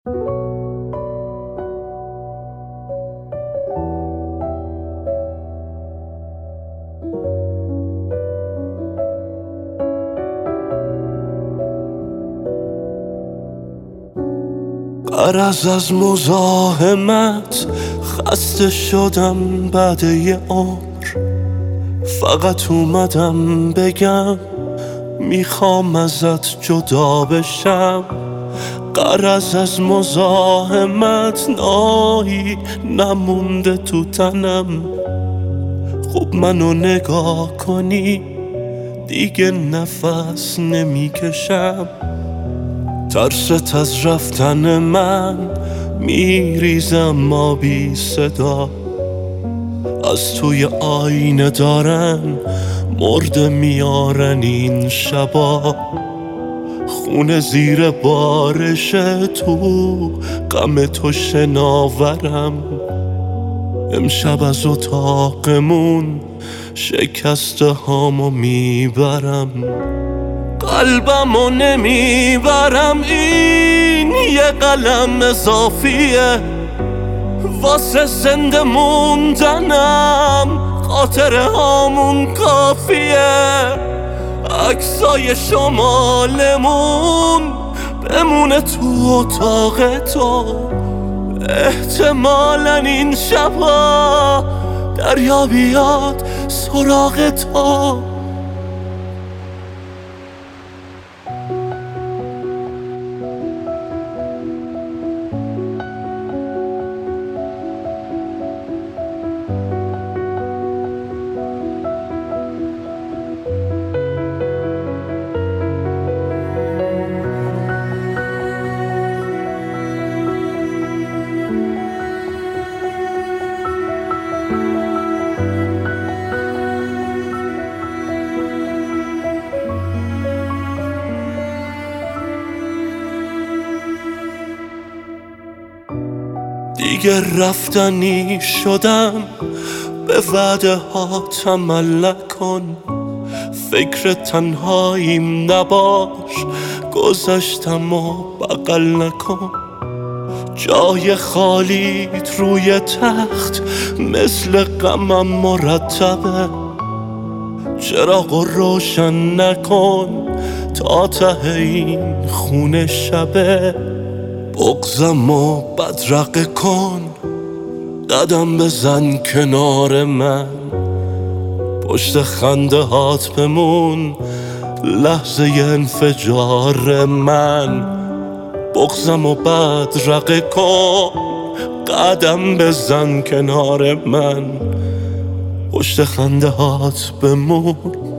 غرض از مزاحمت خسته شدم بعد یه عمر، فقط اومدم بگم میخوام ازت جدا بشم. غرض از مزاحمت نایی نمونده تو تنم، خوب منو نگاه کنی دیگه نفس نمیکشم. ترست از رفتن من میریزم ما بی صدا، از توی آینه دارن مرده میارن این شبا. خونه زیر بارشه تو غم تو شناورم، امشب از اتاقمون شکسته هامو میبرم. قلبمو نمیبرم، این یه قلم اضافیه واسه زنده موندنم، خاطره هامون کافیه. عکسای شمالمون بمونه تو اتاق تو، احتمالاً این شبا دریا بیاد سراغ تو. دیگه رفتنی شدم، به وعده هات عمل نکن. فکر تنهاییم نباش، گذشتم و بغل نکن. جای خالیت روی تخت مثل غمم مرتبه، چراغ روشن نکن تا ته این خونه شبه. بغضمو بدرقه کن، قدم بزن کنار من، پشت خنده هات بمون لحظه انفجار من. بغضمو بدرقه کن، قدم بزن کنار من، پشت خنده هات بمون